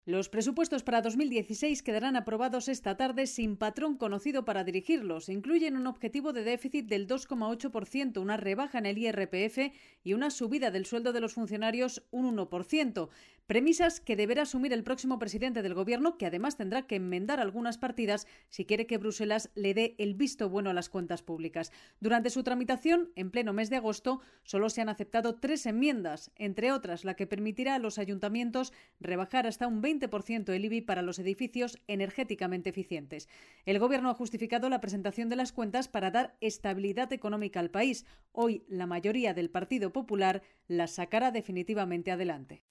Los presupuestos para 2016 quedarán aprobados esta tarde sin patrón conocido para dirigirlos. Incluyen un objetivo de déficit del 2,8%, una rebaja en el IRPF y una subida del sueldo de los funcionarios un 1%. Premisas que deberá asumir el próximo presidente del Gobierno, que además tendrá que enmendar algunas partidas si quiere que Bruselas le dé el visto bueno a las cuentas públicas. Durante su tramitación, en pleno mes de agosto, solo se han aceptado 3 enmiendas, entre otras la que permitirá a los ayuntamientos rebajar hasta un 20% el IBI para los edificios energéticamente eficientes. El Gobierno ha justificado la presentación de las cuentas para dar estabilidad económica al país. Hoy, la mayoría del Partido Popular las sacará definitivamente adelante.